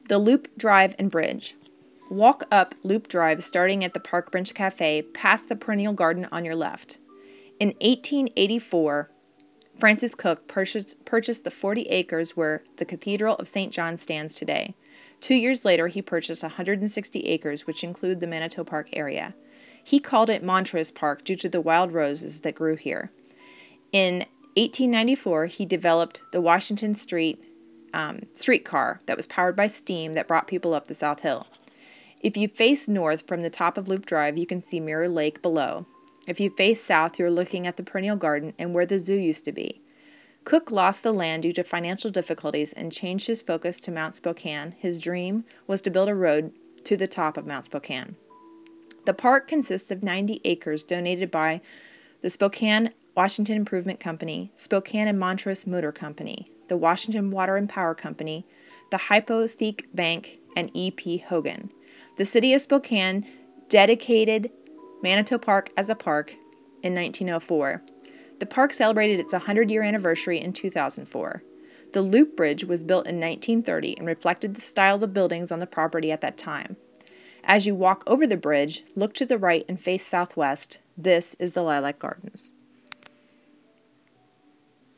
The Loop Drive and Bridge. Walk up Loop Drive starting at the Park Bench Cafe past the perennial garden on your left. In 1884, Francis Cook purchased the 40 acres where the Cathedral of St. John stands today. 2 years later, he purchased 160 acres, which include the Manitou Park area. He called it Montrose Park due to the wild roses that grew here. In 1894, he developed the Washington streetcar that was powered by steam that brought people up the South Hill. If you face north from the top of Loop Drive, you can see Mirror Lake below. If you face south, you're looking at the perennial garden and where the zoo used to be. Cook lost the land due to financial difficulties and changed his focus to Mount Spokane. His dream was to build a road to the top of Mount Spokane. The park consists of 90 acres donated by the Spokane Washington Improvement Company, Spokane and Montrose Motor Company, the Washington Water and Power Company, the Hypotheke Bank, and E.P. Hogan. The city of Spokane dedicated Manitou Park as a park in 1904. The park celebrated its 100-year anniversary in 2004. The Loop Bridge was built in 1930 and reflected the style of the buildings on the property at that time. As you walk over the bridge, look to the right and face southwest. This is the Lilac Gardens.